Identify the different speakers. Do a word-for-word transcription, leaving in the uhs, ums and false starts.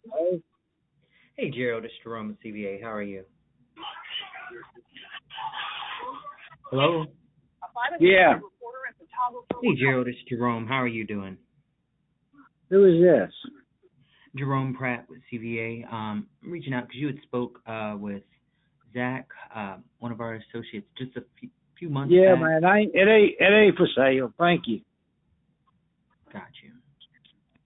Speaker 1: Oh,
Speaker 2: Hey, Gerald, it's Jerome with C V A. How are you? Hello?
Speaker 1: yeah.
Speaker 2: Hey, Gerald, it's Jerome. How are you doing?
Speaker 1: Who is this?
Speaker 2: Jerome Pratt with C V A. Um, I'm reaching out because you had spoke uh, with Zach, uh, one of our associates, just a few, few months
Speaker 1: Yeah,
Speaker 2: back.
Speaker 1: man. I ain't, it ain't it ain't for sale. Thank you.
Speaker 2: Gotcha.